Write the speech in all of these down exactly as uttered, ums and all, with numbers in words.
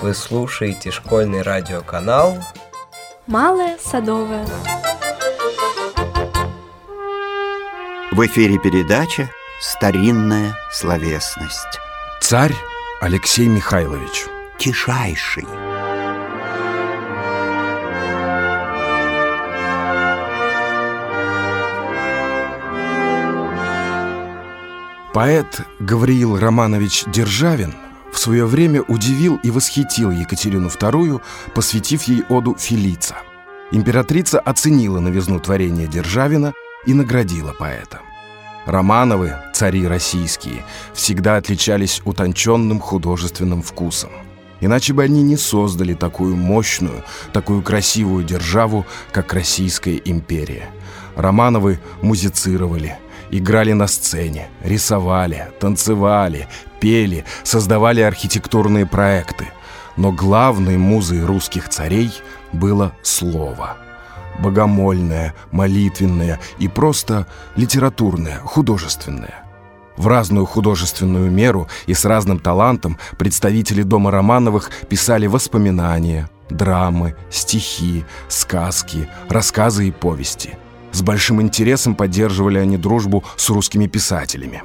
Вы слушаете школьный радиоканал «Малая Садовая». В эфире передача «Старинная словесность». Царь Алексей Михайлович. Тишайший. Поэт Гавриил Романович Державин в свое время удивил и восхитил Екатерину вторую, посвятив ей оду «Фелица». Императрица оценила новизну творения Державина и наградила поэта. Романовы, цари российские, всегда отличались утонченным художественным вкусом. Иначе бы они не создали такую мощную, такую красивую державу, как Российская империя. Романовы музицировали, играли на сцене, рисовали, танцевали, пели, создавали архитектурные проекты. Но главной музой русских царей было слово. Богомольное, молитвенное и просто литературное, художественное. В разную художественную меру и с разным талантом представители дома Романовых писали воспоминания, драмы, стихи, сказки, рассказы и повести. С большим интересом поддерживали они дружбу с русскими писателями.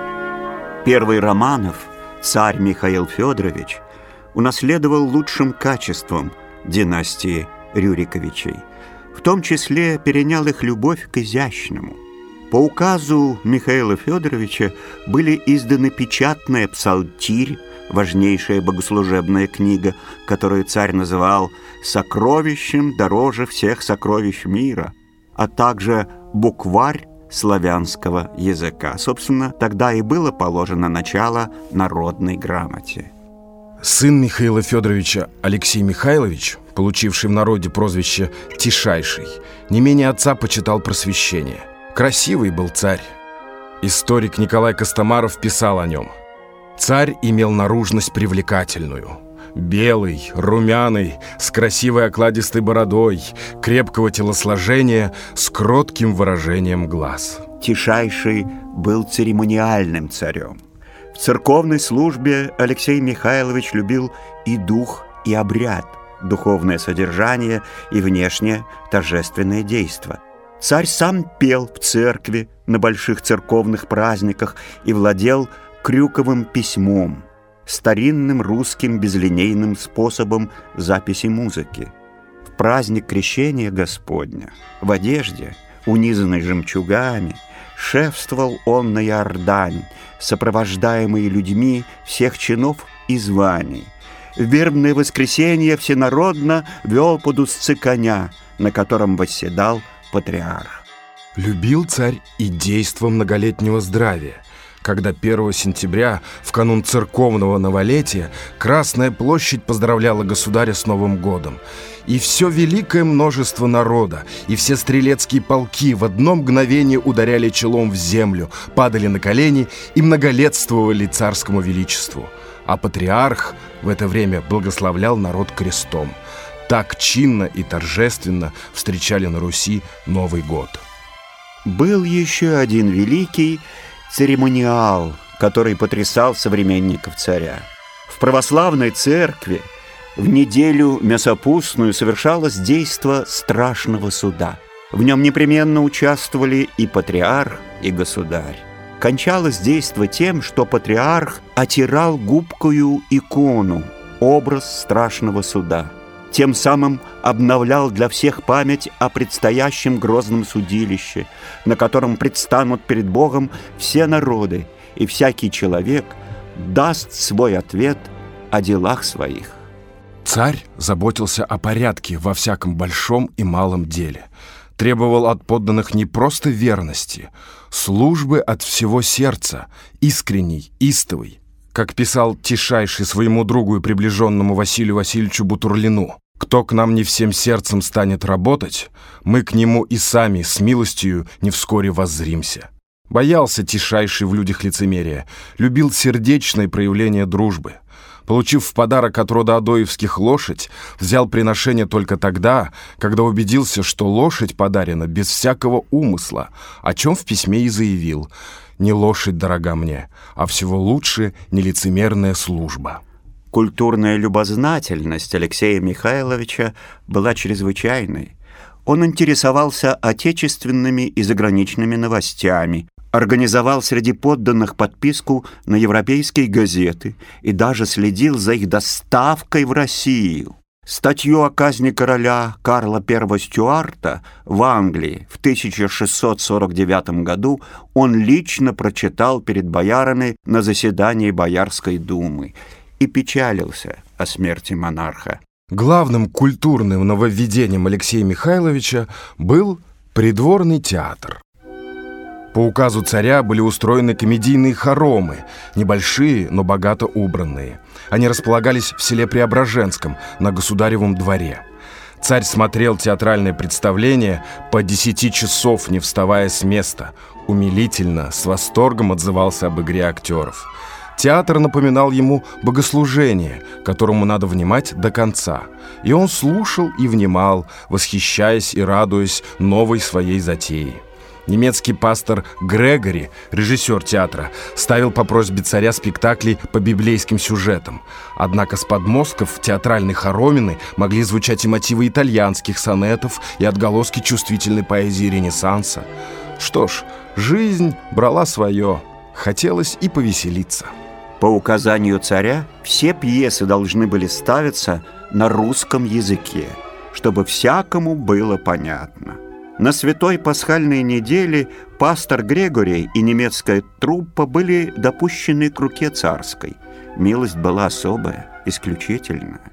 Первый Романов, царь Михаил Федорович, унаследовал лучшим качеством династии Рюриковичей. В том числе перенял их любовь к изящному. По указу Михаила Федоровича были изданы печатная «Псалтирь», важнейшая богослужебная книга, которую царь называл «сокровищем дороже всех сокровищ мира», а также букварь славянского языка. Собственно, тогда и было положено начало народной грамоте. Сын Михаила Федоровича Алексей Михайлович, получивший в народе прозвище «Тишайший», не менее отца почитал просвещение. Красивый был царь. Историк Николай Костомаров писал о нем: «Царь имел наружность привлекательную. Белый, румяный, с красивой окладистой бородой, крепкого телосложения, с кротким выражением глаз». Тишайший был церемониальным царем. В церковной службе Алексей Михайлович любил и дух, и обряд, духовное содержание и внешнее торжественное действо. Царь сам пел в церкви на больших церковных праздниках и владел крюковым письмом, старинным русским безлинейным способом записи музыки. В праздник Крещения Господня в одежде, унизанной жемчугами, шествовал он на Иордань, сопровождаемый людьми всех чинов и званий. В вербное воскресенье всенародно вел под узцы коня, на котором восседал патриарх. Любил царь и действо многолетнего здравия, когда первого сентября, в канун церковного новолетия, Красная площадь поздравляла государя с Новым годом. И все великое множество народа, и все стрелецкие полки в одно мгновение ударяли челом в землю, падали на колени и многолетствовали царскому величеству. А патриарх в это время благословлял народ крестом. Так чинно и торжественно встречали на Руси Новый год. Был еще один великий церемониал, который потрясал современников царя. В православной церкви в неделю мясопустную совершалось действо страшного суда. В нем непременно участвовали и патриарх, и государь. Кончалось действо тем, что патриарх отирал губкою икону, образ страшного суда. Тем самым обновлял для всех память о предстоящем грозном судилище, на котором предстанут перед Богом все народы, и всякий человек даст свой ответ о делах своих. Царь заботился о порядке во всяком большом и малом деле. Требовал от подданных не просто верности, службы от всего сердца, искренней, истовой. Как писал Тишайший своему другу и приближенному Василию Васильевичу Бутурлину: «Кто к нам не всем сердцем станет работать, мы к нему и сами с милостью не вскоре воззримся». Боялся Тишайший в людях лицемерия, любил сердечное проявление дружбы. Получив в подарок от рода Адоевских лошадь, взял приношение только тогда, когда убедился, что лошадь подарена без всякого умысла, о чем в письме и заявил: «Не лошадь дорога мне, а всего лучше нелицемерная служба». Культурная любознательность Алексея Михайловича была чрезвычайной. Он интересовался отечественными и заграничными новостями, организовал среди подданных подписку на европейские газеты и даже следил за их доставкой в Россию. Статью о казни короля Карла Первого Стюарта в Англии в тысяча шестьсот сорок девятом году он лично прочитал перед боярами на заседании Боярской думы и печалился о смерти монарха. Главным культурным нововведением Алексея Михайловича был придворный театр. По указу царя были устроены комедийные хоромы, небольшие, но богато убранные. Они располагались в селе Преображенском на государевом дворе. Царь смотрел театральное представление по десяти часов, не вставая с места. Умилительно, с восторгом отзывался об игре актеров. Театр напоминал ему богослужение, которому надо внимать до конца. И он слушал и внимал, восхищаясь и радуясь новой своей затее. Немецкий пастор Грегори, режиссер театра, ставил по просьбе царя спектакли по библейским сюжетам. Однако с подмостков театральной хоромины могли звучать и мотивы итальянских сонетов, и отголоски чувствительной поэзии Ренессанса. Что ж, жизнь брала свое, хотелось и повеселиться. По указанию царя все пьесы должны были ставиться на русском языке, чтобы всякому было понятно. На святой пасхальной неделе пастор Грегори и немецкая труппа были допущены к руке царской. Милость была особая, исключительная.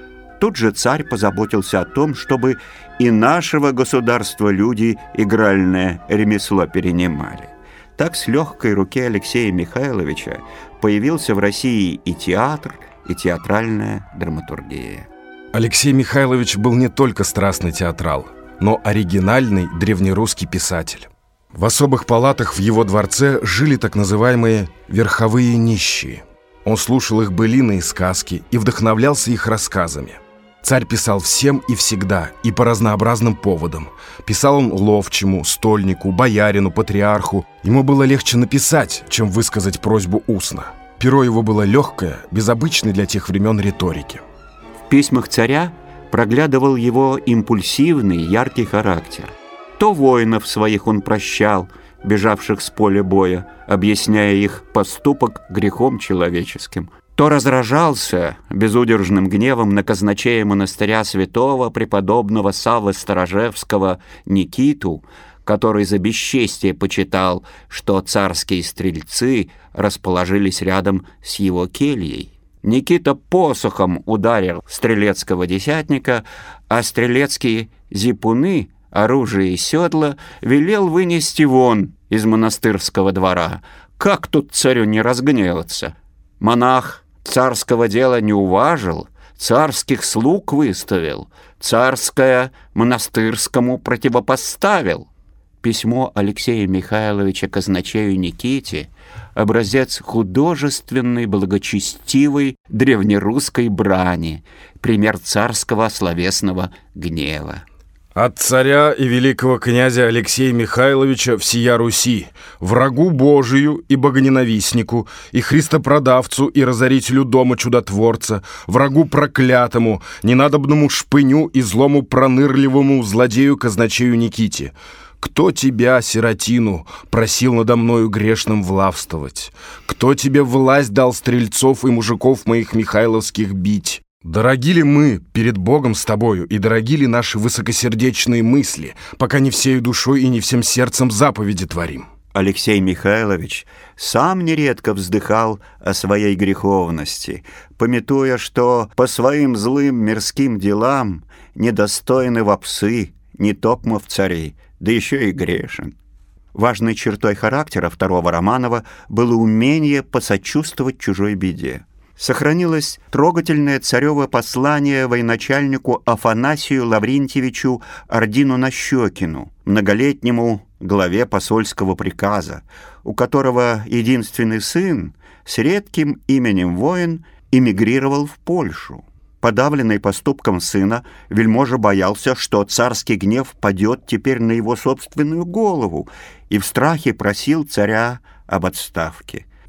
Тут же царь позаботился о том, чтобы и нашего государства люди игральное ремесло перенимали. Так с легкой руки Алексея Михайловича появился в России и театр, и театральная драматургия. Алексей Михайлович был не только страстный театрал, но оригинальный древнерусский писатель. В особых палатах в его дворце жили так называемые верховые нищие. Он слушал их былины и сказки и вдохновлялся их рассказами. Царь писал всем и всегда, и по разнообразным поводам. Писал он ловчему, стольнику, боярину, патриарху. Ему было легче написать, чем высказать просьбу устно. Перо его было легкое, без обычной для тех времен риторики. В письмах царя проглядывал его импульсивный, яркий характер. То воинов своих он прощал, бежавших с поля боя, объясняя их поступок грехом человеческим, то разражался безудержным гневом на казначея монастыря святого преподобного Саввы Сторожевского Никиту, который за бесчестие почитал, что царские стрельцы расположились рядом с его кельей. Никита посохом ударил стрелецкого десятника, а стрелецкие зипуны, оружие и седла, велел вынести вон из монастырского двора. Как тут царю не разгневаться? Монах царского дела не уважил, царских слуг выставил, царское монастырскому противопоставил. Письмо Алексея Михайловича казначею Никите — образец художественной, благочестивой древнерусской брани, пример царского словесного гнева. От царя и великого князя Алексея Михайловича всея Руси, врагу Божию и богоненавистнику, и христопродавцу и разорителю дома чудотворца, врагу проклятому, ненадобному шпыню и злому пронырливому злодею казначею Никите. Кто тебя, сиротину, просил надо мною грешным властвовать? Кто тебе власть дал стрельцов и мужиков моих михайловских бить? Дороги ли мы перед Богом с тобою, и дороги ли наши высокосердечные мысли, пока не всею душой и не всем сердцем заповеди творим? Алексей Михайлович сам нередко вздыхал о своей греховности, памятуя, что по своим злым мирским делам недостойны во псы, не токмо в цари, да еще и грешен. Важной чертой характера второго Романова было умение посочувствовать чужой беде. Сохранилось трогательное царево послание военачальнику Афанасию Лаврентьевичу Ордину-Нащекину, многолетнему главе посольского приказа, у которого единственный сын с редким именем воин эмигрировал в Польшу. Подавленный поступком сына, вельможа боялся, что царский гнев падет теперь на его собственную голову, и в страхе просил царя об отставке.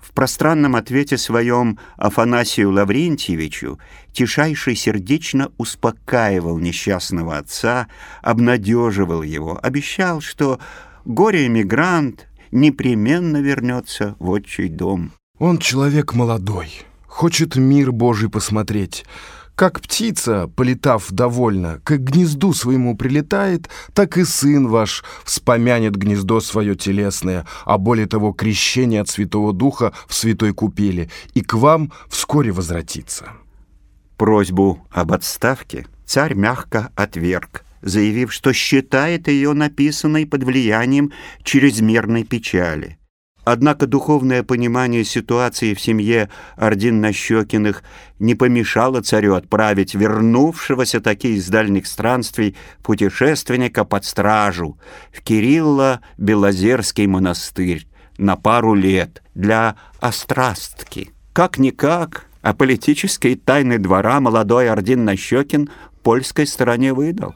В пространном ответе своем Афанасию Лаврентьевичу Тишайший сердечно успокаивал несчастного отца, обнадеживал его, обещал, что горе-эмигрант непременно вернется в отчий дом. Он человек молодой, хочет мир Божий посмотреть. Как птица, полетав довольно, к гнезду своему прилетает, так и сын ваш вспомянет гнездо свое телесное, а более того, крещение от Святого Духа в святой купели, и к вам вскоре возвратится». Просьбу об отставке царь мягко отверг, заявив, что считает ее написанной под влиянием чрезмерной печали. Однако духовное понимание ситуации в семье Ордин-Нащекиных не помешало царю отправить вернувшегося таки из дальних странствий путешественника под стражу в Кирилло-Белозерский монастырь на пару лет для острастки. Как-никак, а политические тайны двора молодой Ордин-Нащекин польской стороне выдал.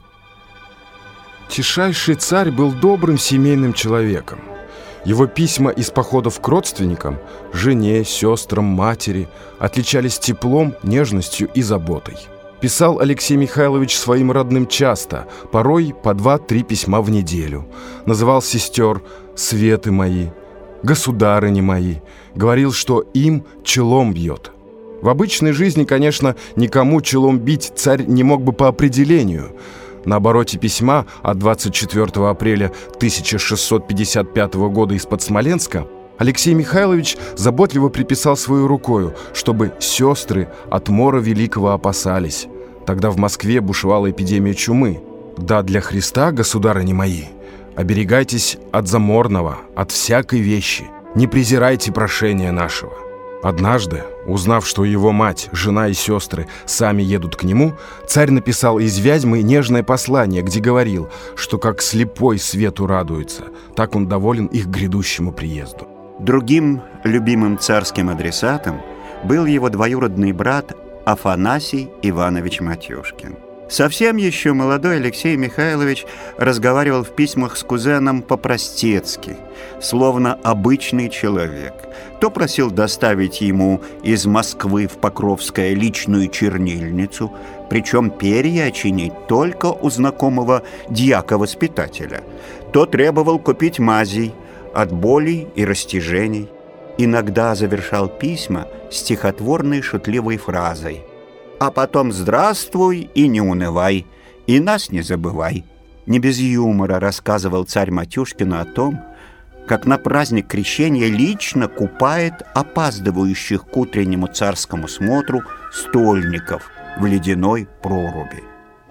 Тишайший царь был добрым семейным человеком. Его письма из походов к родственникам, жене, сестрам, матери, отличались теплом, нежностью и заботой. Писал Алексей Михайлович своим родным часто, порой по два-три письма в неделю. Называл сестер «светы мои», «государыни мои», говорил, что им челом бьет. В обычной жизни, конечно, никому челом бить царь не мог бы по определению. На обороте письма от двадцать четвёртого апреля тысяча шестьсот пятьдесят пятого года из-под Смоленска Алексей Михайлович заботливо приписал свою рукою, чтобы сестры от мора великого опасались. Тогда в Москве бушевала эпидемия чумы. Да для Христа, государыни мои, оберегайтесь от заморного, от всякой вещи, не презирайте прошения нашего. Однажды, узнав, что его мать, жена и сестры сами едут к нему, царь написал из Вязьмы нежное послание, где говорил, что как слепой свету радуется, так он доволен их грядущему приезду. Другим любимым царским адресатом был его двоюродный брат Афанасий Иванович Матюшкин. Совсем еще молодой Алексей Михайлович разговаривал в письмах с кузеном по-простецки, словно обычный человек. То просил доставить ему из Москвы в Покровское личную чернильницу, причем перья чинить только у знакомого дьяка-воспитателя, то требовал купить мазей от болей и растяжений. Иногда завершал письма стихотворной шутливой фразой: «А потом здравствуй и не унывай, и нас не забывай». Не без юмора рассказывал царь Матюшкину о том, как на праздник крещения лично купает опаздывающих к утреннему царскому смотру стольников в ледяной проруби.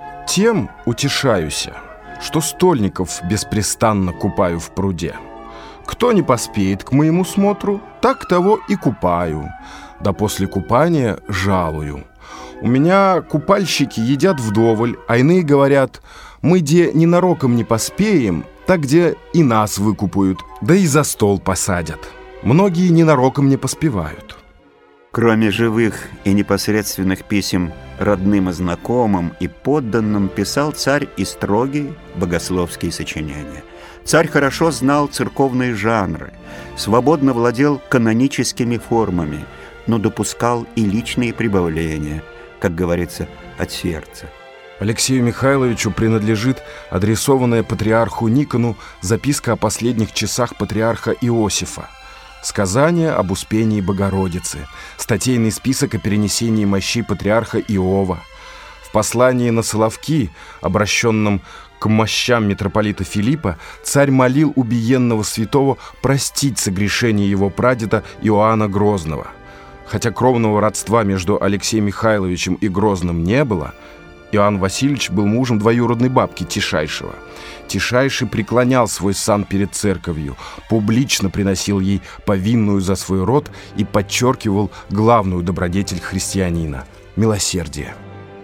Тем утешаюся, что стольников беспрестанно купаю в пруде. Кто не поспеет к моему смотру, так того и купаю, да после купания жалую. У меня купальщики едят вдоволь, а иные говорят: мы где ненароком не поспеем, так где и нас выкупают, да и за стол посадят. Многие ненароком не поспевают. Кроме живых и непосредственных писем родным и знакомым и подданным, писал царь и строгие богословские сочинения. Царь хорошо знал церковные жанры, свободно владел каноническими формами, но допускал и личные прибавления, как говорится, от сердца. Алексею Михайловичу принадлежит адресованная патриарху Никону записка о последних часах патриарха Иосифа, сказание об Успении Богородицы, статейный список о перенесении мощей патриарха Иова. В послании на Соловки, обращенном к мощам митрополита Филиппа, царь молил убиенного святого простить согрешение его прадеда Иоанна Грозного. Хотя кровного родства между Алексеем Михайловичем и Грозным не было, Иоанн Васильевич был мужем двоюродной бабки Тишайшего. Тишайший преклонял свой сан перед церковью, публично приносил ей повинную за свой род и подчеркивал главную добродетель христианина – милосердие.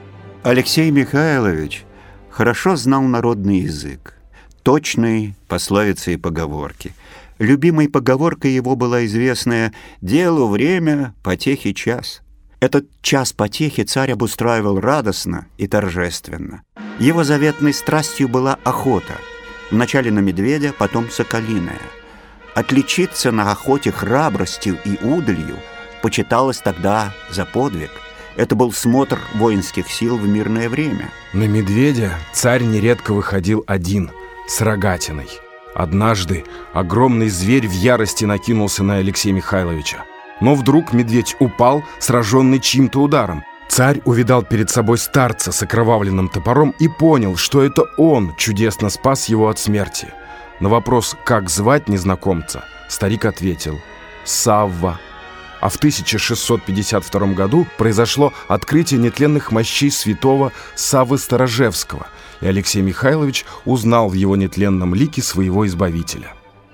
Алексей Михайлович хорошо знал народный язык, точные пословицы и поговорки. Любимой поговоркой его была известная «делу время, потехи час». Этот час потехи царь обустраивал радостно и торжественно. Его заветной страстью была охота. Вначале на медведя, потом соколиная. Отличиться на охоте храбростью и удалью почиталось тогда за подвиг. Это был смотр воинских сил в мирное время. На медведя царь нередко выходил один, с рогатиной. Однажды огромный зверь в ярости накинулся на Алексея Михайловича. Но вдруг медведь упал, сраженный чьим-то ударом. Царь увидал перед собой старца с окровавленным топором и понял, что это он чудесно спас его от смерти. На вопрос, как звать незнакомца, старик ответил: «Савва». А в тысяча шестьсот пятьдесят втором году произошло открытие нетленных мощей святого Саввы Сторожевского, и Алексей Михайлович узнал в его нетленном лике своего избавителя.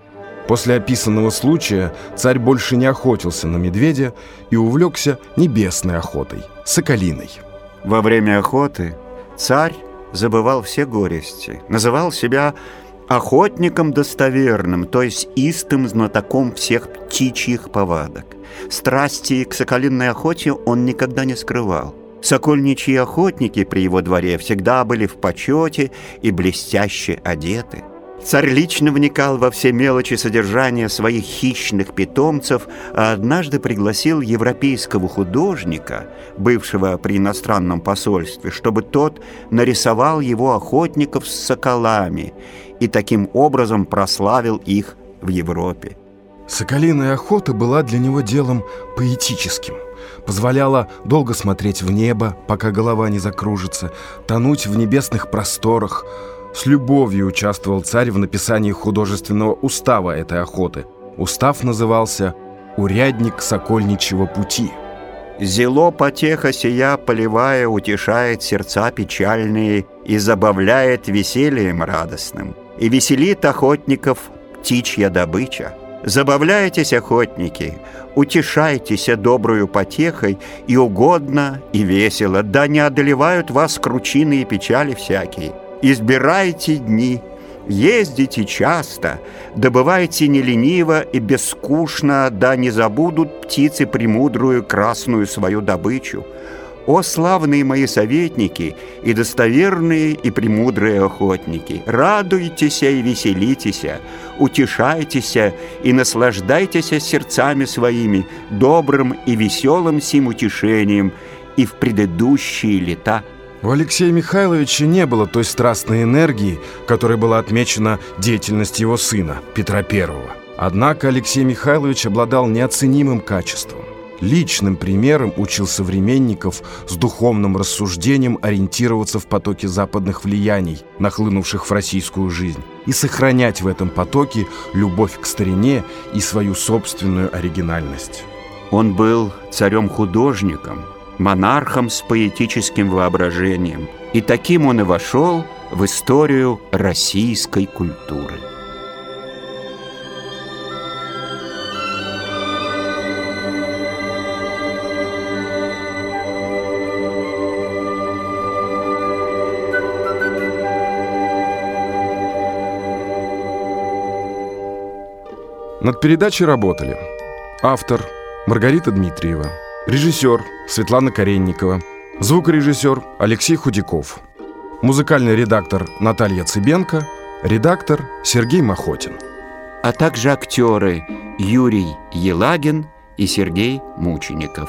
После описанного случая царь больше не охотился на медведя и увлекся небесной охотой, соколиной. Во время охоты царь забывал все горести, называл себя охотником достоверным, то есть истым знатоком всех птичьих повадок. Страсти к соколиной охоте он никогда не скрывал. Сокольничьи охотники при его дворе всегда были в почете и блестяще одеты. Царь лично вникал во все мелочи содержания своих хищных питомцев, а однажды пригласил европейского художника, бывшего при иностранном посольстве, чтобы тот нарисовал его охотников с соколами и таким образом прославил их в Европе. Соколиная охота была для него делом поэтическим. Позволяла долго смотреть в небо, пока голова не закружится, тонуть в небесных просторах. С любовью участвовал царь в написании художественного устава этой охоты. Устав назывался «Урядник сокольничьего пути». «Зело потеха сия поливая утешает сердца печальные и забавляет весельем радостным, и веселит охотников птичья добыча. Забавляйтесь, охотники, утешайтесь добрую потехой, и угодно, и весело, да не одолевают вас кручины и печали всякие. Избирайте дни, ездите часто, добывайте не лениво и бескушно, да не забудут птицы премудрую красную свою добычу. О, славные мои советники и достоверные и премудрые охотники, радуйтесь и веселитесь, утешайтесь и наслаждайтесь сердцами своими добрым и веселым сим утешением и в предыдущие лета». У Алексея Михайловича не было той страстной энергии, которой была отмечена деятельность его сына, Петра Первого. Однако Алексей Михайлович обладал неоценимым качеством. Личным примером учил современников с духовным рассуждением ориентироваться в потоке западных влияний, нахлынувших в российскую жизнь, и сохранять в этом потоке любовь к старине и свою собственную оригинальность. Он был царем-художником, монархом с поэтическим воображением, и таким он и вошел в историю российской культуры. Над передачей работали автор Маргарита Дмитриева, режиссер Светлана Каренникова, звукорежиссер Алексей Худяков, музыкальный редактор Наталья Цыбенко, редактор Сергей Махотин. А также актеры Юрий Елагин и Сергей Мучеников.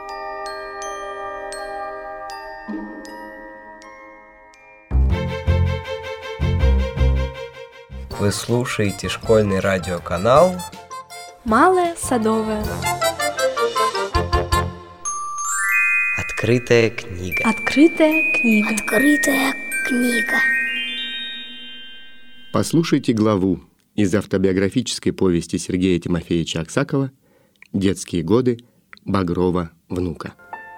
Вы слушаете школьный радиоканал Малая Садовая. Открытая книга. Открытая книга. Открытая книга. Послушайте главу из автобиографической повести Сергея Тимофеевича Аксакова «Детские годы Багрова внука».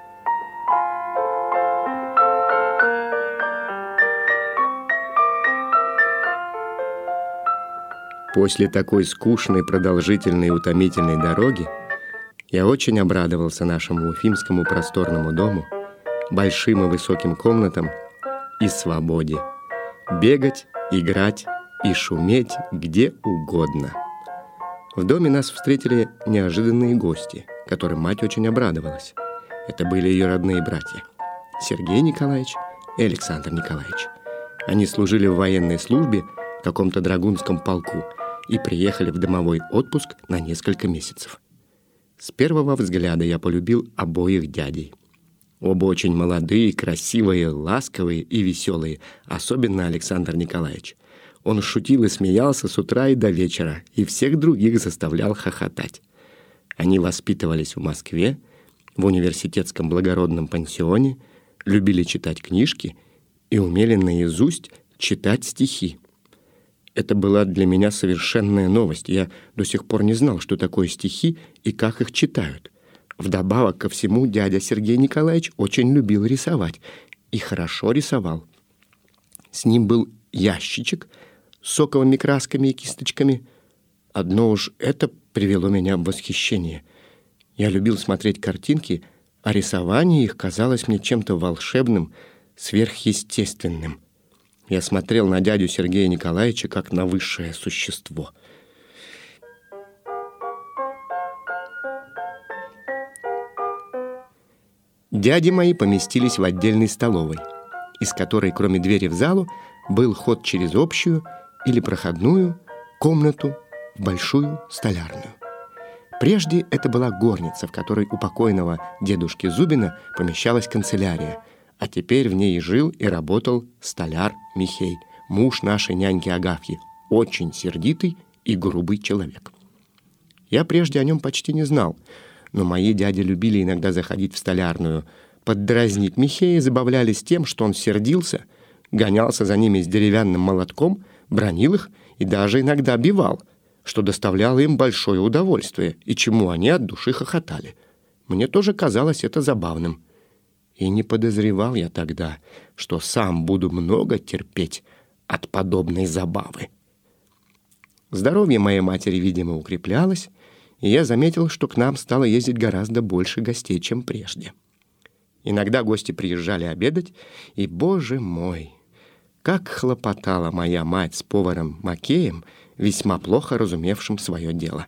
После такой скучной, продолжительной и утомительной дороги я очень обрадовался нашему уфимскому просторному дому, большим и высоким комнатам и свободе. Бегать, играть и шуметь где угодно. В доме нас встретили неожиданные гости, которым мать очень обрадовалась. Это были ее родные братья Сергей Николаевич и Александр Николаевич. Они служили в военной службе в каком-то драгунском полку и приехали в домовой отпуск на несколько месяцев. С первого взгляда я полюбил обоих дядей. Оба очень молодые, красивые, ласковые и веселые, особенно Александр Николаевич. Он шутил и смеялся с утра и до вечера, и всех других заставлял хохотать. Они воспитывались в Москве, в университетском благородном пансионе, любили читать книжки и умели наизусть читать стихи. Это была для меня совершенная новость. Я до сих пор не знал, что такое стихи и как их читают. Вдобавок ко всему, дядя Сергей Николаевич очень любил рисовать и хорошо рисовал. С ним был ящичек с соковыми красками и кисточками. Одно уж это привело меня в восхищение. Я любил смотреть картинки, а рисование их казалось мне чем-то волшебным, сверхъестественным. Я смотрел на дядю Сергея Николаевича как на высшее существо. Дяди мои поместились в отдельной столовой, из которой, кроме двери в залу, был ход через общую или проходную комнату в большую столярную. Прежде это была горница, в которой у покойного дедушки Зубина помещалась канцелярия, а теперь в ней жил и работал столяр Михей, муж нашей няньки Агафьи, очень сердитый и грубый человек. Я прежде о нем почти не знал, но мои дяди любили иногда заходить в столярную, поддразнить Михея и забавлялись тем, что он сердился, гонялся за ними с деревянным молотком, бранил их и даже иногда бивал, что доставляло им большое удовольствие, и чему они от души хохотали. Мне тоже казалось это забавным. И не подозревал я тогда, что сам буду много терпеть от подобной забавы. Здоровье моей матери, видимо, укреплялось, и я заметил, что к нам стало ездить гораздо больше гостей, чем прежде. Иногда гости приезжали обедать, и, боже мой, как хлопотала моя мать с поваром Макеем, весьма плохо разумевшим свое дело.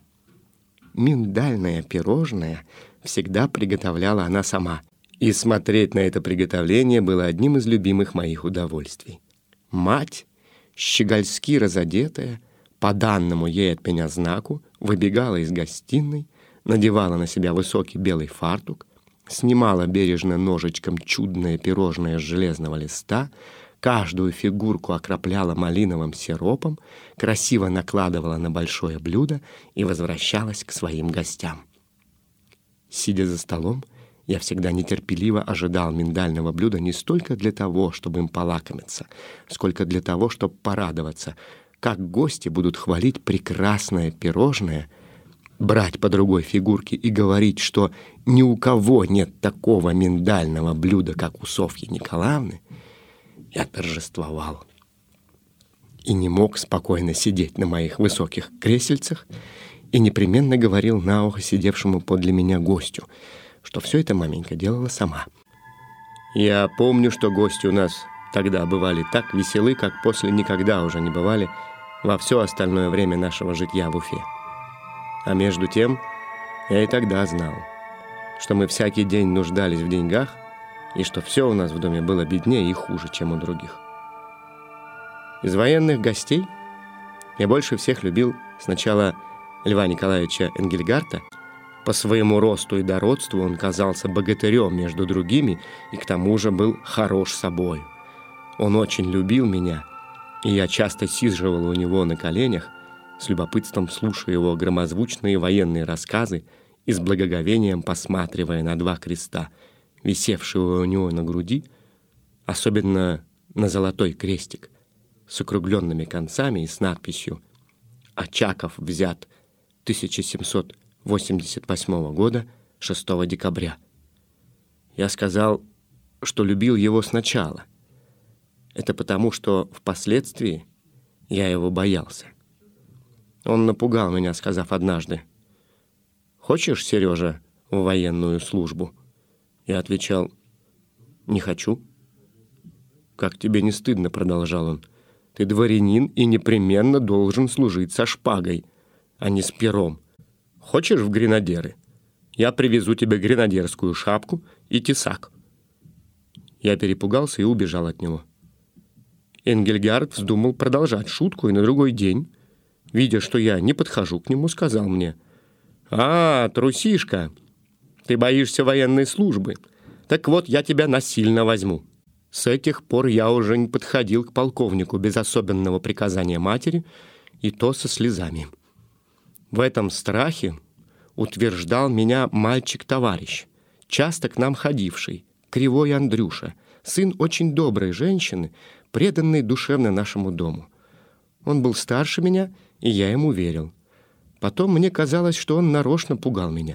Миндальное пирожное всегда приготовляла она сама, и смотреть на это приготовление было одним из любимых моих удовольствий. Мать, щегольски разодетая, по данному ей от меня знаку, выбегала из гостиной, надевала на себя высокий белый фартук, снимала бережно ножичком чудное пирожное с железного листа, каждую фигурку окропляла малиновым сиропом, красиво накладывала на большое блюдо и возвращалась к своим гостям. Сидя за столом, я всегда нетерпеливо ожидал миндального блюда не столько для того, чтобы им полакомиться, сколько для того, чтобы порадоваться, как гости будут хвалить прекрасное пирожное, брать по другой фигурке и говорить, что ни у кого нет такого миндального блюда, как у Софьи Николаевны. Я торжествовал и не мог спокойно сидеть на моих высоких кресельцах и непременно говорил на ухо сидевшему подле меня гостю, что все это маменька делала сама. Я помню, что гости у нас тогда бывали так веселы, как после никогда уже не бывали во все остальное время нашего житья в Уфе. А между тем я и тогда знал, что мы всякий день нуждались в деньгах, и что все у нас в доме было беднее и хуже, чем у других. Из военных гостей я больше всех любил сначала Льва Николаевича Энгельгарта. По своему росту и дородству он казался богатырем между другими и к тому же был хорош собой. Он очень любил меня, и я часто сиживал у него на коленях, с любопытством слушая его громозвучные военные рассказы и с благоговением посматривая на два креста, висевшие у него на груди, особенно на золотой крестик с округленными концами и с надписью «Очаков взят тысяча семьсот восемьдесят восьмого года, шестого декабря». Я сказал, что любил его сначала. Это потому, что впоследствии я его боялся. Он напугал меня, сказав однажды: «Хочешь, Сережа, в военную службу?» Я отвечал: «Не хочу». «Как тебе не стыдно?» — продолжал он. «Ты дворянин и непременно должен служить со шпагой, а не с пером. Хочешь в гренадеры? Я привезу тебе гренадерскую шапку и тесак». Я перепугался и убежал от него. Энгельгард вздумал продолжать шутку, и на другой день видя, что я не подхожу к нему, сказал мне: «А, трусишка, ты боишься военной службы. Так вот, я тебя насильно возьму». С этих пор я уже не подходил к полковнику без особенного приказания матери, и то со слезами. В этом страхе утверждал меня мальчик-товарищ, часто к нам ходивший, Кривой Андрюша, сын очень доброй женщины, преданной душевно нашему дому. Он был старше меня, и я ему верил. Потом мне казалось, что он нарочно пугал меня.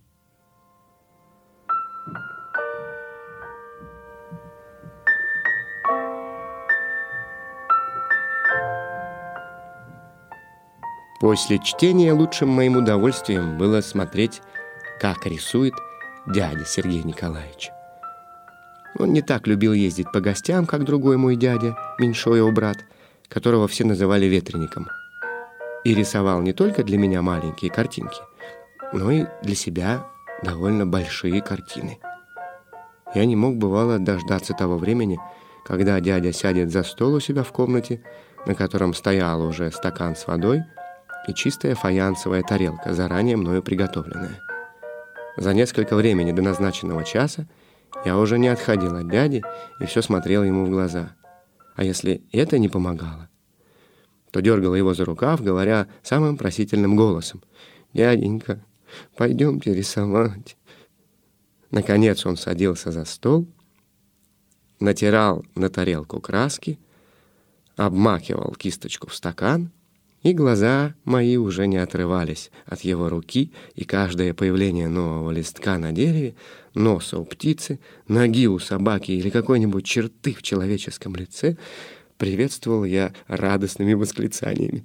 После чтения лучшим моим удовольствием было смотреть, как рисует дядя Сергей Николаевич. Он не так любил ездить по гостям, как другой мой дядя, меньшой его брат, которого все называли ветреником. И рисовал не только для меня маленькие картинки, но и для себя довольно большие картины. Я не мог, бывало, дождаться того времени, когда дядя сядет за стол у себя в комнате, на котором стоял уже стакан с водой и чистая фаянсовая тарелка, заранее мною приготовленная. За несколько времени до назначенного часа я уже не отходил от дяди и все смотрел ему в глаза. А если это не помогало, то дергал его за рукав, говоря самым просительным голосом: «Дяденька, пойдемте рисовать». Наконец он садился за стол, натирал на тарелку краски, обмакивал кисточку в стакан, и глаза мои уже не отрывались от его руки, и каждое появление нового листка на дереве, носа у птицы, ноги у собаки или какой-нибудь черты в человеческом лице приветствовал я радостными восклицаниями.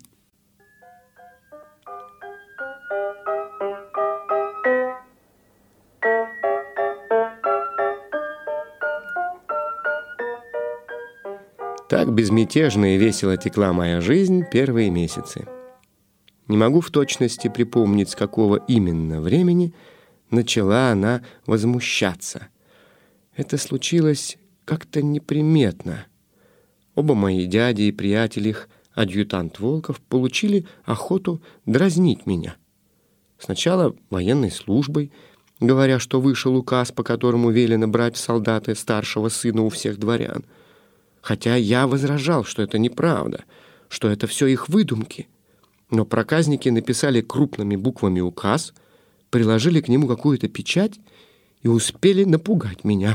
Так безмятежно и весело текла моя жизнь первые месяцы. Не могу в точности припомнить, с какого именно времени начала она возмущаться. Это случилось как-то неприметно. Оба мои дяди и приятель их, адъютант Волков, получили охоту дразнить меня. Сначала военной службой, говоря, что вышел указ, по которому велено брать в солдаты старшего сына у всех дворян. Хотя я возражал, что это неправда, что это все их выдумки. Но проказники написали крупными буквами указ, приложили к нему какую-то печать и успели напугать меня.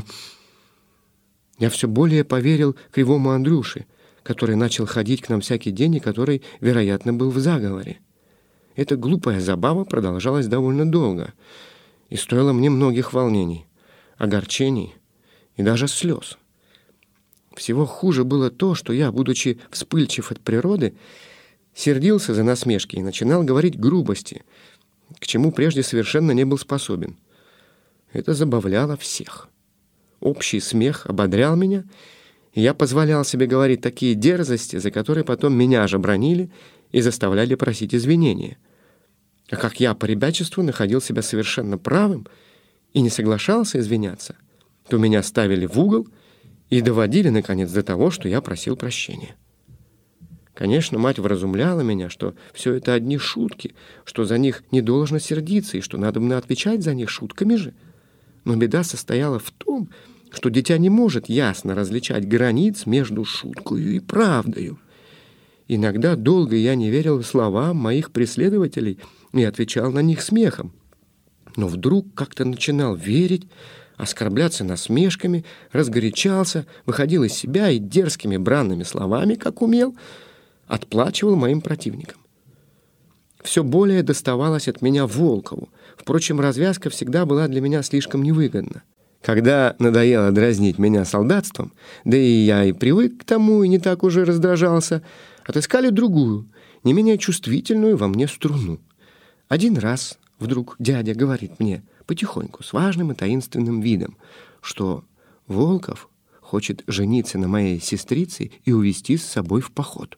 Я все более поверил Кривому Андрюше, который начал ходить к нам всякий день и который, вероятно, был в заговоре. Эта глупая забава продолжалась довольно долго и стоила мне многих волнений, огорчений и даже слез. Всего хуже было то, что я, будучи вспыльчив от природы, сердился за насмешки и начинал говорить грубости, к чему прежде совершенно не был способен. Это забавляло всех. Общий смех ободрял меня, и я позволял себе говорить такие дерзости, за которые потом меня же бранили и заставляли просить извинения. А как я по ребячеству находил себя совершенно правым и не соглашался извиняться, то меня ставили в угол и доводили, наконец, до того, что я просил прощения. Конечно, мать вразумляла меня, что все это одни шутки, что за них не должно сердиться и что надо мне отвечать за них шутками же. Но беда состояла в том, что дитя не может ясно различать границ между шуткою и правдою. Иногда долго я не верил словам моих преследователей и отвечал на них смехом. Но вдруг как-то начинал верить, оскорбляться насмешками, разгорячался, выходил из себя и дерзкими бранными словами, как умел, отплачивал моим противникам. Все более доставалось от меня Волкову. Впрочем, развязка всегда была для меня слишком невыгодна. Когда надоело дразнить меня солдатством, да и я и привык к тому, и не так уже раздражался, отыскали другую, не менее чувствительную во мне струну. Один раз вдруг дядя говорит мне, потихоньку, с важным и таинственным видом, что Волков хочет жениться на моей сестрице и увезти с собой в поход.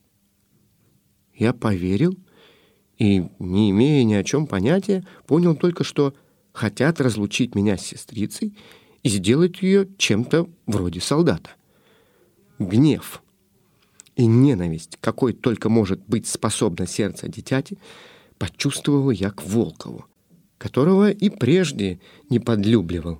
Я поверил и, не имея ни о чем понятия, понял только, что хотят разлучить меня с сестрицей и сделать ее чем-то вроде солдата. Гнев, и ненависть, какой только может быть способно сердце дитяти, почувствовал я к Волкову, которого и прежде не подлюбливал.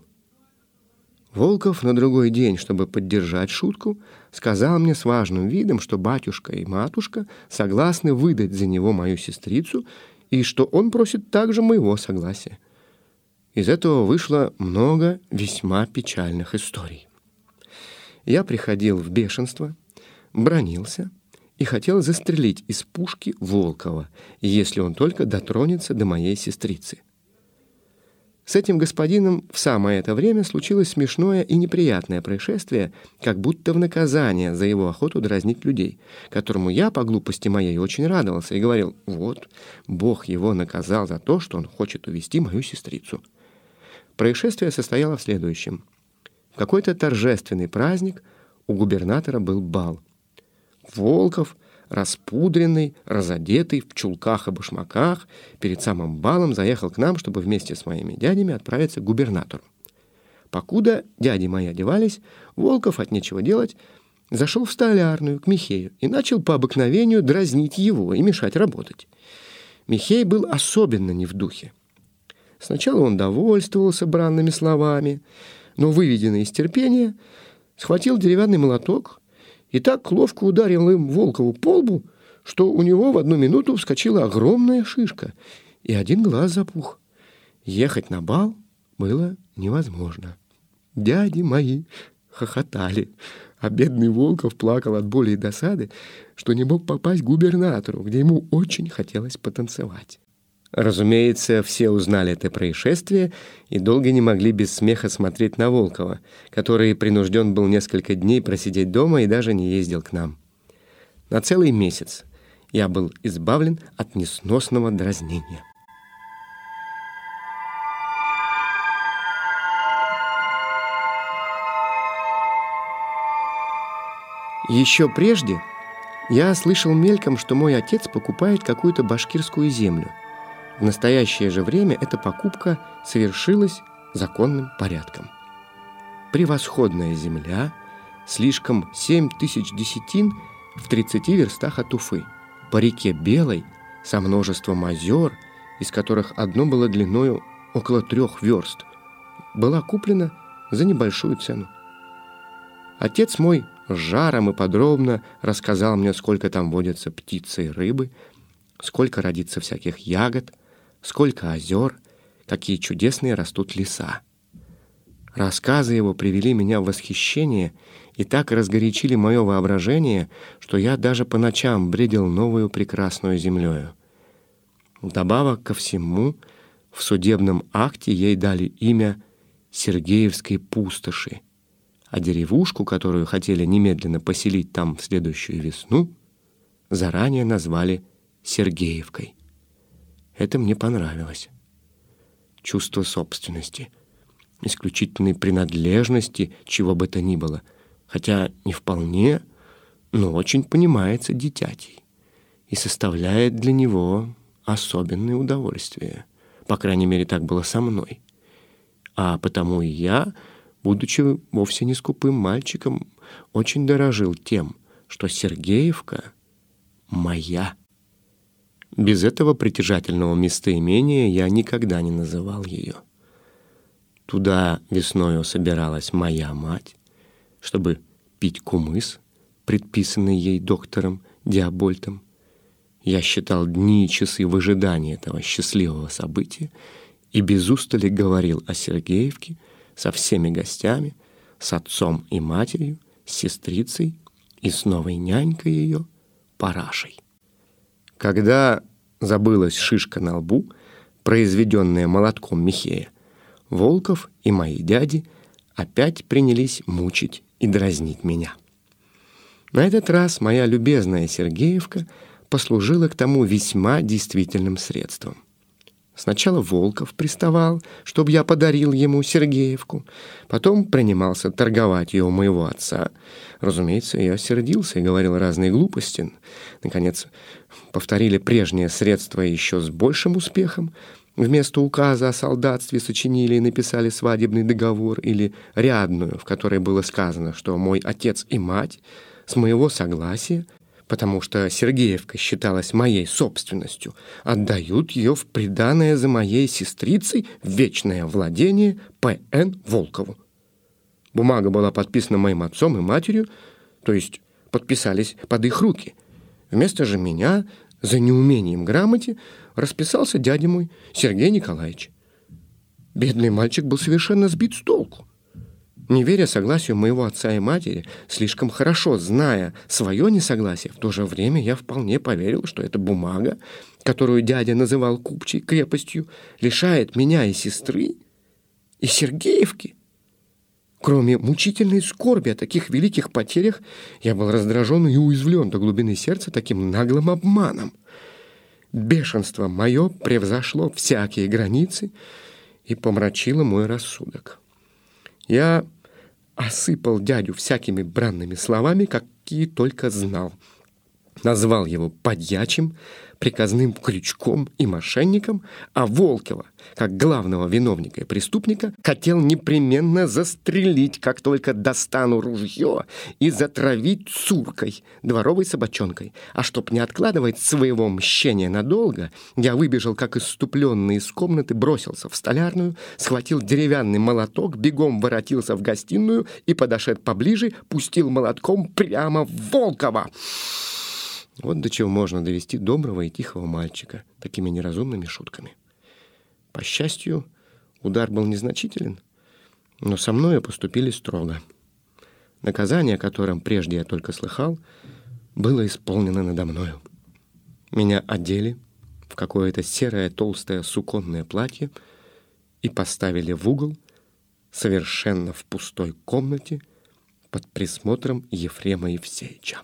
Волков на другой день, чтобы поддержать шутку, сказал мне с важным видом, что батюшка и матушка согласны выдать за него мою сестрицу и что он просит также моего согласия. Из этого вышло много весьма печальных историй. Я приходил в бешенство, бранился и хотел застрелить из пушки Волкова, если он только дотронется до моей сестрицы. С этим господином в самое это время случилось смешное и неприятное происшествие, как будто в наказание за его охоту дразнить людей, которому я по глупости моей очень радовался и говорил: вот, Бог его наказал за то, что он хочет увести мою сестрицу. Происшествие состояло в следующем. В какой-то торжественный праздник у губернатора был бал. Волков, распудренный, разодетый, в чулках и башмаках, перед самым балом заехал к нам, чтобы вместе с моими дядями отправиться к губернатору. Покуда дяди мои одевались, Волков от нечего делать зашел в столярную к Михею и начал по обыкновению дразнить его и мешать работать. Михей был особенно не в духе. Сначала он довольствовался бранными словами, но, выведенный из терпения, схватил деревянный молоток и так ловко ударил им Волкову по лбу, что у него в одну минуту вскочила огромная шишка, и один глаз запух. Ехать на бал было невозможно. Дяди мои хохотали, а бедный Волков плакал от боли и досады, что не мог попасть к губернатору, где ему очень хотелось потанцевать. Разумеется, все узнали это происшествие и долго не могли без смеха смотреть на Волкова, который принужден был несколько дней просидеть дома и даже не ездил к нам. На целый месяц я был избавлен от несносного дразнения. Еще прежде я слышал мельком, что мой отец покупает какую-то башкирскую землю. В настоящее же время эта покупка совершилась законным порядком. Превосходная земля, слишком семь тысяч десятин в тридцати верстах от Уфы, по реке Белой, со множеством озер, из которых одно было длиною около трех верст, была куплена за небольшую цену. Отец мой с жаром и подробно рассказал мне, сколько там водятся птицы и рыбы, сколько родится всяких ягод, сколько озер, какие чудесные растут леса. Рассказы его привели меня в восхищение и так разгорячили мое воображение, что я даже по ночам бредил новую прекрасную землею. Вдобавок ко всему, в судебном акте ей дали имя Сергеевской пустоши, а деревушку, которую хотели немедленно поселить там в следующую весну, заранее назвали Сергеевкой. Это мне понравилось. Чувство собственности, исключительной принадлежности, чего бы то ни было, хотя не вполне, но очень понимается дитятей и составляет для него особенное удовольствие. По крайней мере, так было со мной. А потому и я, будучи вовсе не скупым мальчиком, очень дорожил тем, что Сергеевка моя. Без этого притяжательного местоимения я никогда не называл ее. Туда весною собиралась моя мать, чтобы пить кумыс, предписанный ей доктором Диабольтом. Я считал дни и часы в ожидании этого счастливого события и без устали говорил о Сергеевке со всеми гостями, с отцом и матерью, с сестрицей и с новой нянькой ее, Парашей. Когда забылась шишка на лбу, произведенная молотком Михея, Волков и мои дяди опять принялись мучить и дразнить меня. На этот раз моя любезная Сергеевка послужила к тому весьма действительным средством. Сначала Волков приставал, чтобы я подарил ему Сергеевку, потом принимался торговать ее у моего отца. Разумеется, я сердился и говорил разные глупости. Наконец, повторили прежнее средство еще с большим успехом. Вместо указа о солдатстве сочинили и написали свадебный договор или рядную, в которой было сказано, что мой отец и мать с моего согласия потому что Сергеевка считалась моей собственностью, отдают ее в приданое за моей сестрицей в вечное владение П Н Волкову. Бумага была подписана моим отцом и матерью, то есть подписались под их руки. Вместо же меня за неумением грамоте расписался дядя мой Сергей Николаевич. Бедный мальчик был совершенно сбит с толку. Не веря согласию моего отца и матери, слишком хорошо зная свое несогласие, в то же время я вполне поверил, что эта бумага, которую дядя называл купчей крепостью, лишает меня и сестры, и Сергеевки. Кроме мучительной скорби о таких великих потерях, я был раздражен и уязвлен до глубины сердца таким наглым обманом. Бешенство мое превзошло всякие границы и помрачило мой рассудок. Я осыпал дядю всякими бранными словами, какие только знал. Назвал его подьячим, приказным крючком и мошенником, а Волкова, как главного виновника и преступника, хотел непременно застрелить, как только достану ружье, и затравить цуркой, дворовой собачонкой. А чтоб не откладывать своего мщения надолго, я выбежал, как исступленный из комнаты, бросился в столярную, схватил деревянный молоток, бегом воротился в гостиную и, подошед поближе, пустил молотком прямо в Волкова. Вот до чего можно довести доброго и тихого мальчика такими неразумными шутками. По счастью, удар был незначителен, но со мною поступили строго. Наказание, о котором прежде я только слыхал, было исполнено надо мною. Меня одели в какое-то серое толстое суконное платье и поставили в угол, совершенно в пустой комнате, под присмотром Ефрема Евсеича.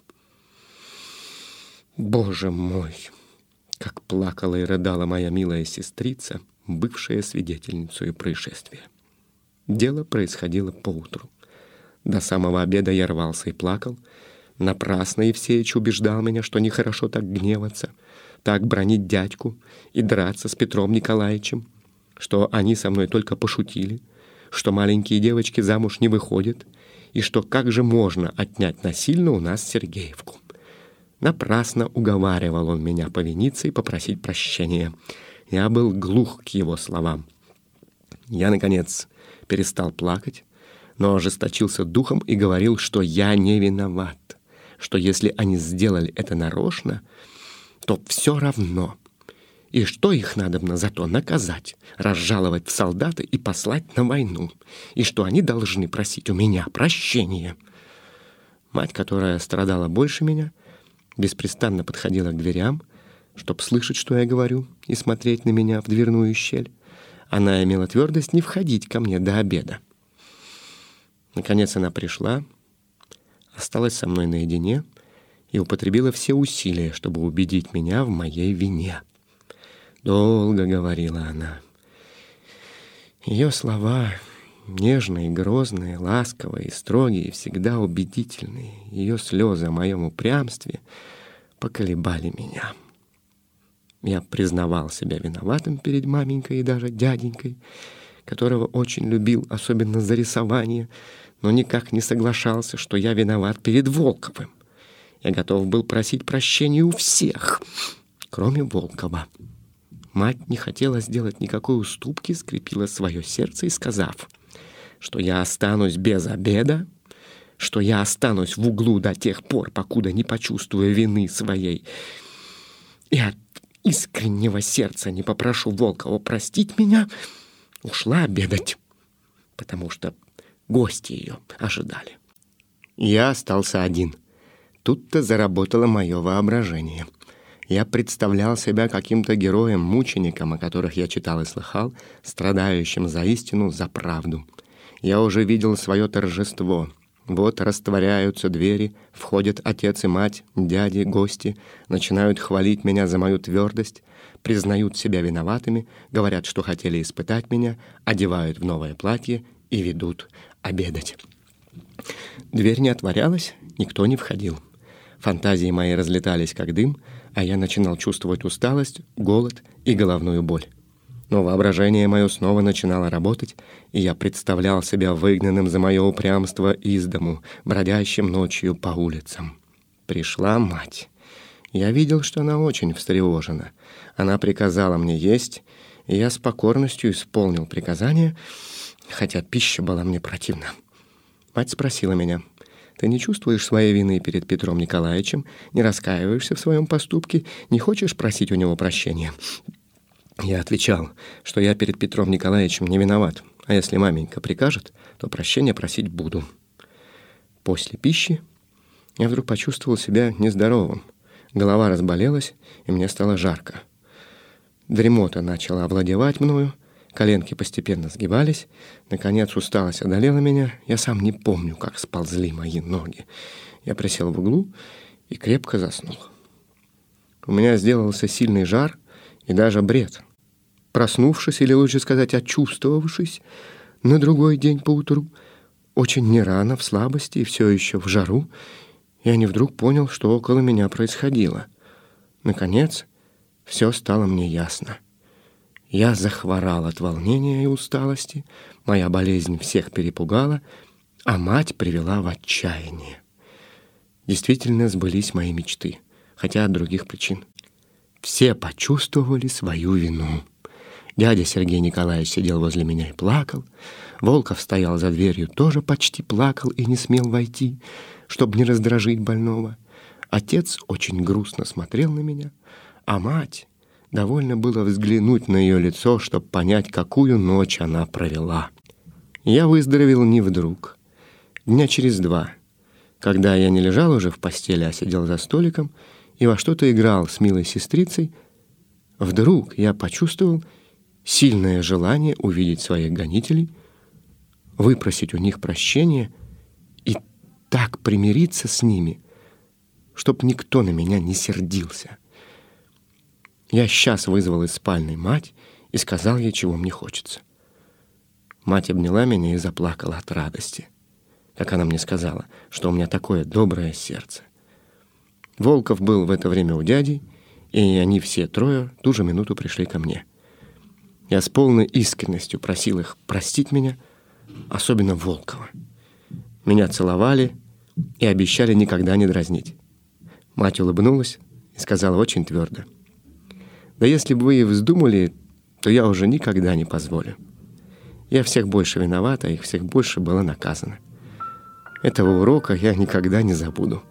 Боже мой, как плакала и рыдала моя милая сестрица, бывшая свидетельницей происшествия. Дело происходило поутру. До самого обеда я рвался и плакал. Напрасно Евсеич убеждал меня, что нехорошо так гневаться, так бранить дядьку и драться с Петром Николаевичем, что они со мной только пошутили, что маленькие девочки замуж не выходят, и что как же можно отнять насильно у нас Сергеевку. Напрасно уговаривал он меня повиниться и попросить прощения. Я был глух к его словам. Я, наконец, перестал плакать, но ожесточился духом и говорил, что я не виноват, что если они сделали это нарочно, то все равно, и что их надобно за то наказать, разжаловать в солдаты и послать на войну, и что они должны просить у меня прощения. Мать, которая страдала больше меня, беспрестанно подходила к дверям, чтоб слышать, что я говорю, и смотреть на меня в дверную щель. Она имела твердость не входить ко мне до обеда. Наконец она пришла, осталась со мной наедине и употребила все усилия, чтобы убедить меня в моей вине. Долго говорила она. Ее слова, нежные, грозные, ласковые, строгие, всегда убедительные, ее слезы о моем упрямстве поколебали меня. Я признавал себя виноватым перед маменькой и даже дяденькой, которого очень любил, особенно за рисование, но никак не соглашался, что я виноват перед Волковым. Я готов был просить прощения у всех, кроме Волкова. Мать не хотела сделать никакой уступки, скрепила свое сердце и, сказав, что я останусь без обеда, что я останусь в углу до тех пор, покуда не почувствую вины своей, и от искреннего сердца не попрошу Волкова простить меня, ушла обедать, потому что гости ее ожидали. Я остался один. Тут-то заработало мое воображение. Я представлял себя каким-то героем-мучеником, о которых я читал и слыхал, страдающим за истину, за правду. Я уже видел свое торжество. Вот растворяются двери, входят отец и мать, дяди, гости, начинают хвалить меня за мою твердость, признают себя виноватыми, говорят, что хотели испытать меня, одевают в новое платье и ведут обедать. Дверь не отворялась, никто не входил. Фантазии мои разлетались, как дым, а я начинал чувствовать усталость, голод и головную боль. Но воображение мое снова начинало работать, и я представлял себя выгнанным за мое упрямство из дому, бродящим ночью по улицам. Пришла мать Я видел, что она очень встревожена. Она приказала мне есть, и я с покорностью исполнил приказание, хотя пища была мне противна. Мать спросила меня: «Ты не чувствуешь своей вины перед Петром Николаевичем, не раскаиваешься в своем поступке, не хочешь просить у него прощения?» Я отвечал, что я перед Петром Николаевичем не виноват, а если маменька прикажет, то прощения просить буду. После пищи я вдруг почувствовал себя нездоровым. Голова разболелась, и мне стало жарко. Дремота начала овладевать мною, коленки постепенно сгибались. Наконец усталость одолела меня. Я сам не помню, как сползли мои ноги. Я присел в углу и крепко заснул. У меня сделался сильный жар и даже бред. Проснувшись, или лучше сказать, очувствовавшись, на другой день поутру, очень не рано, в слабости и все еще в жару, я не вдруг понял, что около меня происходило. Наконец, все стало мне ясно. Я захворал от волнения и усталости, моя болезнь всех перепугала, а мать привела в отчаяние. Действительно сбылись мои мечты, хотя от других причин. Все почувствовали свою вину. Дядя Сергей Николаевич сидел возле меня и плакал. Волков стоял за дверью, тоже почти плакал и не смел войти, чтобы не раздражить больного. Отец очень грустно смотрел на меня, а мать довольно было взглянуть на ее лицо, чтобы понять, какую ночь она провела. Я выздоровел не вдруг. Дня через два, когда я не лежал уже в постели, а сидел за столиком и во что-то играл с милой сестрицей, вдруг я почувствовал сильное желание увидеть своих гонителей, выпросить у них прощения и так примириться с ними, чтоб никто на меня не сердился. Я сейчас вызвал из спальни мать и сказал ей, чего мне хочется. Мать обняла меня и заплакала от радости, как она мне сказала, что у меня такое доброе сердце. Волков был в это время у дяди, и они все трое ту же минуту пришли ко мне. Я с полной искренностью просил их простить меня, особенно Волкова. Меня целовали и обещали никогда не дразнить. Мать улыбнулась и сказала очень твердо: «Да если бы вы и вздумали, то я уже никогда не позволю. Я всех больше виновата, их всех больше было наказано. Этого урока я никогда не забуду».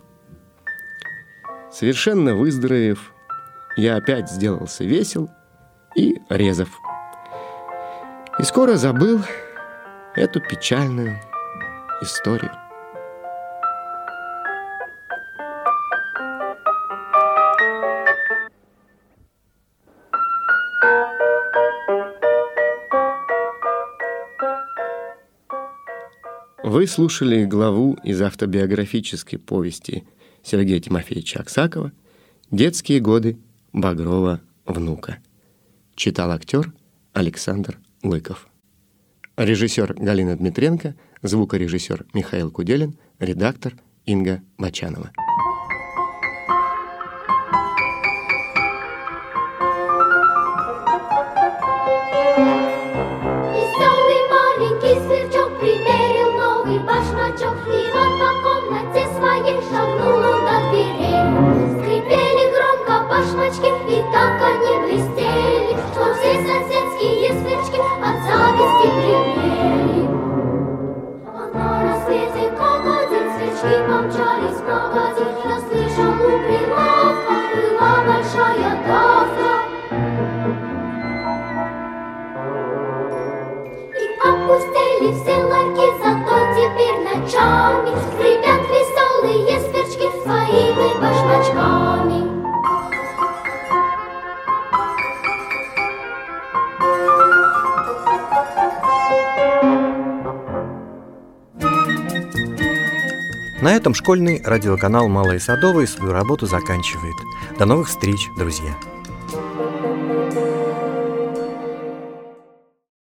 Совершенно выздоровев, я опять сделался весел и резов. И скоро забыл эту печальную историю. Вы слушали главу из автобиографической повести Сергея Тимофеевича Аксакова «Детские годы Багрова внука». Читал актер Александр Лыков. Режиссер Галина Дмитренко, звукорежиссер Михаил Куделин, редактор Инга Бочанова. Веселый маленький сверчок примерил новый башмачок, и вот по комнате своей шагнул он до дверей. Скрипели громко башмачки, и так они блестели, что все соседские сверчки от зависти бледнели. А на рассвете, как один, сверчки помчались в магазин. Я слышал, у прилавка была большая давка. И опустили все ларьки, зато теперь ночами скрипят веселые сверчки своими башмачками. На этом школьный радиоканал «Малые Садовые» свою работу заканчивает. До новых встреч, друзья!